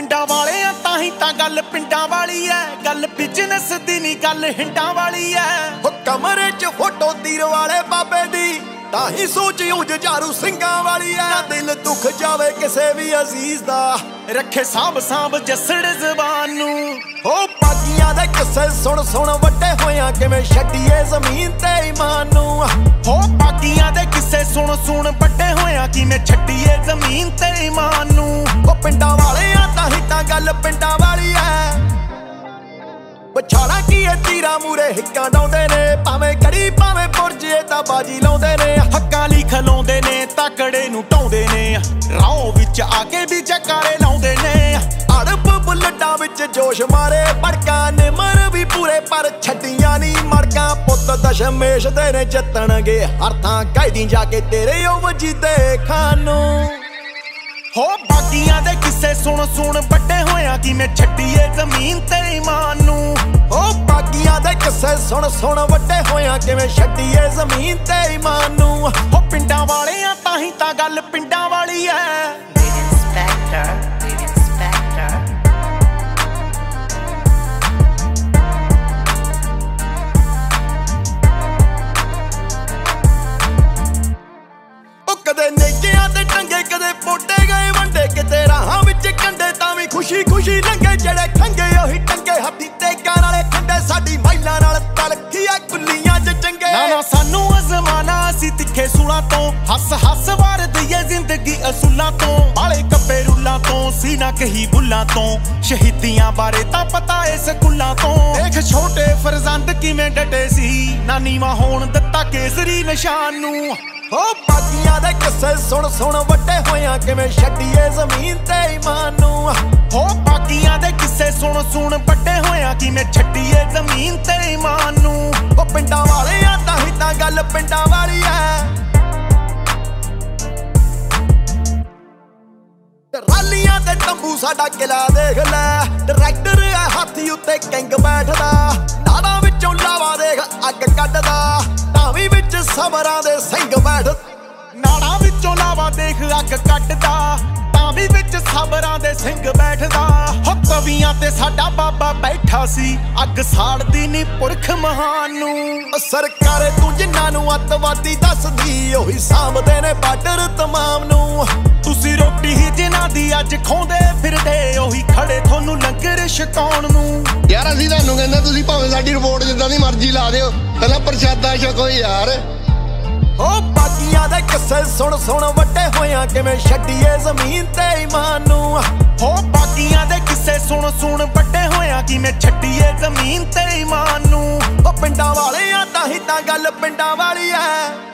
ਪਿੰਡਾਂ ਵਾਲੇ ਆ ਤਾਂ ਹੀ ਤਾਂ ਗੱਲ ਪਿੰਡਾਂ ਵਾਲੀ ਐ, ਗੱਲ ਬਿਜ਼ਨਸ ਦੀ ਨਹੀਂ ਗੱਲ ਹਿੰਡਾਂ ਵਾਲੀ ਐ। ਉਹ ਕਮਰੇ 'ਚ ਫੋਟੋ ਤੀਰ ਵਾਲੇ ਬਾਬੇ ਦੀ ਤਾਂ ਹੀ ਸੋਚ ਉਜਾਰੂ ਸਿੰਘਾਂ ਵਾਲੀ ਐ। ਨਾ ਦਿਲ ਦੁੱਖ ਜਾਵੇ ਕਿਸੇ ਵੀ ਅਜ਼ੀਜ਼ ਦਾ, ਰੱਖੇ ਸਾਂਭ ਜੱਸੜ ਜ਼ਬਾਨ ਨੂੰ। ਹੋ ਬਾਕੀਆਂ ਦੇ ਕਿੱਸੇ ਸੁਣ ਸੁਣ ਵੱਡੇ ਹੋਇਆਂ ਕਿਵੇਂ ਛੱਡੀਏ ਜ਼ਮੀਨ ਤੇ ਈਮਾਨ ਨੂੰ। ਹੋ ਬਾਕੀਆਂ ਦੇ ਕਿੱਸੇ ਸੁਣ ਵੱਡੇ ਹੋਇਆਂ ਕਿਵੇਂ ਛੱਡੀਏ ਜ਼ਮੀਨ ਤੇ ਈਮਾਨ ਨੂੰ। ਉਹ ਪਿੰਡਾਂ ਵਾਲੇ ਆ ਤਾਂ ਹੀ ਤਾਂ ਗੱਲ ਪਿੰਡਾਂ ਵਾਲੀ ਐ। ਵਿਛਾੜਾ ਕੀ ਐ ਤੀਰਾਂ ਮੂਰੇ ਹਿੱਕਾਂ ਡਾਉਂਦੇ ਨੇ, ਭਾਵੇਂ ਗੜੀ ਭਾਵੇਂ ਬੁਰਜ ਇਹ ਤਾਂ ਬਾਜੀ ਲਾਉਂਦੇ ਨੇ। ਹੱਕਾਂ ਲਈ ਖਲਾਉਂਦੇ ਨੇ ਤਕੜੇ ਨੂੰ ਢਾਉਂਦੇ ਨੇ, ਰਾਹ ਵਿੱਚ ਆ ਕੇ ਵੀ ਜਕਾਰੇ ਲਾਉਂਦੇ ਨੇ। ਅੜਬ ਬੁੱਲਟਾਂ ਵਿੱਚ ਜੋਸ਼ ਮਾਰੇ ਭੜਕਾਂ ਨਿਮਰ ਵੀ ਪੂਰੇ ਪਰ ਛੱਡੀਆਂ ਨੀ ਮੜਕਾਂ। ਪੁੱਤ ਦਸ਼ਮੇਸ਼ ਦੇ ਨੇ ਜਿੱਤਣਗੇ ਹਰ ਥਾਂ ਕਾਇਦੀ ਜਾ ਕੇ ਤੇਰੇ ਉਹ ਵਜੀਦੇ ਖਾਨੂੰ। ਹੋ ਬਾਕੀਆਂ ਦੇ ਕਿੱਸੇ ਸੁਣ ਵੱਡੇ ਹੋਇਆਂ ਕਿਵੇਂ ਛੱਡੀਏ ਜ਼ਮੀਨ ਤੇ ਈਮਾਨ ਨੂੰ। ਹੋ ਬਾਕੀਆਂ ਦੇ ਕਿੱਸੇ ਸੁਣ ਵੱਡੇ ਹੋਇਆਂ ਕਿਵੇਂ ਛੱਡੀਏ ਜ਼ਮੀਨ ਤੇ ਈਮਾਨ ਨੂੰ। ਹੋ ਪਿੰਡਾਂ ਵਾਲੇ ਆ ਤਾਂ ਹੀ ਤਾਂ ਗੱਲ ਪਿੰਡਾਂ ਵਾਲੀ ਐ। ਕਦੇ ਨੇਕਿਆਂ ਤੇ ਟੰਗੇ ਕਦੇ ਪੋਟੇ ਗਏ ਵੰਡੇ, ਕਿਤੇ ਰਾਹਾਂ ਵਿੱਚ ਕੰਡੇ ਤਾਂ ਵੀ ਖੁਸ਼ੀ ਲੰਘੇ। ਜਿਹੜੇ ਖੰਗੇ ਉਹੀ ਟੰਗੇ ਹੱਥੀ ਤੇਗਾਂ ਨਾਲੇ ਖੰਡੇ, ਸਾਡੀ ਮਹਿਲਾ ਨਾਲ ਤਲਖੀਆਂ ਕੁੱਲੀਆਂ ਚ ਚੰਗੇ। ਨਾ ਸਾਨੂੰ ਅਜ਼ਮਾਨਾ ਅਸੀਂ ਤਿੱਖੇ ਸੂਲਾਂ ਤੋਂ, ਹੱਸ ਵਾਰ ਦਈਏ ਜ਼ਿੰਦਗੀ ਅਸੂਲਾਂ ਤੋਂ। ਬਾਲੇ ਕੱਪੇ ਰੁੱਲਾਂ ਤੋਂ ਸੀਨਾ ਕਹੀ ਬੁੱਲਾਂ ਤੋਂ, ਸ਼ਹੀਦੀਆਂ ਬਾਰੇ ਤਾਂ ਪਤਾ ਏ ਸਕੂਲਾਂ ਤੋਂ। ਦੇਖ ਛੋਟੇ ਫਰਜ਼ੰਦ ਕਿਵੇਂ ਡਟੇ ਸੀ, ਨਾ ਨੀਵਾਂ ਹੋਣ ਦਿੱਤਾ ਕੇਸਰੀ ਨਿਸ਼ਾਨ ਨੂੰ। ਹੋ ਬਾਕੀਆਂ ਦੇ ਕਿੱਸੇ ਸੁਣ ਵੱਡੇ ਹੋਇਆਂ ਕਿਵੇਂ ਛੱਡੀਏ ਜ਼ਮੀਨ ਤੇ ਈਮਾਨ ਨੂੰ। ਹੋ ਬਾਕੀਆਂ ਦੇ ਕਿੱਸੇ ਸੁਣ ਵੱਡੇ ਹੋਇਆਂ ਕਿਵੇਂ ਛੱਡੀਏ ਜ਼ਮੀਨ ਤੇ ਈਮਾਨ ਨੂੰ। ਉਹ ਪਿੰਡਾਂ ਵਾਲੇ ਆ ਤਾਂ ਹੀ ਤਾਂ ਗੱਲ ਪਿੰਡਾਂ ਵਾਲੀ ਐ। ਟਰਾਲੀਆਂ ਤੇ ਤੰਬੂ ਸਾਡਾ ਕਿਲਾ ਦੇਖ ਲੈ, ਟਰੈਕਟਰ ਐ ਹਾਥੀ ਉੱਤੇ ਕਿੰਗ ਬੈਠਦਾ। ਨਾੜਾਂ ਵਿੱਚੋਂ ਲਾਵਾ ਦੇਖ ਅੱਗ ਕੱਢਦਾ, ਧਾਵੀ ਵਿੱਚ ਸਬਰਾਂ ਦੇ ਸਿੰਘ ਬੈਠ। ਨਾੜਾਂ ਵਿੱਚੋਂ ਲਾਵਾ ਦੇਖ ਅੱਗ ਕੱਢਦਾ, ਧਾਵੀ ਵਿੱਚ ਸਬਰਾਂ ਦੇ ਸਿੰਘ ਬੈਠਦਾ। ਹੋ ਤਵੀਆਂ ਤੇ ਸਾਡਾ ਬਾਬਾ ਬੈਠਾ ਸੀ, ਅੱਗ ਸਾੜਦੀ ਨੀ ਪੁਰਖ ਮਹਾਨ ਨੂੰ। ਸਰਕਾਰੇ ਤੂੰ ਜਿਨ੍ਹਾਂ ਨੂੰ ਅੱਤਵਾਦੀ ਦੱਸਦੀ, ਉਹੀ ਸਾਂਭਦੇ ਨੇ ਬਾਰਡਰ ਤਮਾਮ ਨੂੰ। ਤੁਸੀਂ ਰੋਟੀ ਹੀ ਜਿਨ੍ਹਾਂ ਦੀ ਅੱਜ ਖਾਉਂਦੇ ਫਿਰਦੇ, ਉਹੀ ਖੜੇ ਤੁਹਾਨੂੰ ਲੰਗਰ ਛਕਾਉਣ ਨੂੰ। ਯਾਰ ਅਸੀਂ ਤੁਹਾਨੂੰ ਕਹਿੰਦੇ ਤੁਸੀਂ ਭਾਵੇਂ ਸਾਡੀ ਰਿਪੋਰਟ ਜਿੱਦਾਂ ਦੀ ਮਰਜ਼ੀ ਲਾ ਦਿਓ, ਪਹਿਲਾਂ ਪ੍ਰਸ਼ਾਦਾ ਛਕੋ ਯਾਰ। ਹੋ ਬਾਕੀਆਂ ਦੇ ਕਿੱਸੇ ਸੁਣ ਵੱਡੇ ਹੋਇਆਂ ਕਿਵੇਂ ਛੱਡੀਏ ਜ਼ਮੀਨ ਤੇ ਈਮਾਨ ਨੂੰ। ਹੋ ਬਾਕੀਆਂ ਦੇ ਕਿੱਸੇ ਸੁਣ ਵੱਡੇ ਹੋਇਆਂ ਕਿਵੇਂ ਛੱਡੀਏ ਜ਼ਮੀਨ ਤੇ ਈਮਾਨ ਨੂੰ। ਉਹ ਪਿੰਡਾਂ ਵਾਲੇ ਆ ਤਾਂ ਹੀ ਤਾਂ ਗੱਲ ਪਿੰਡਾਂ ਵਾਲੀ ਐ।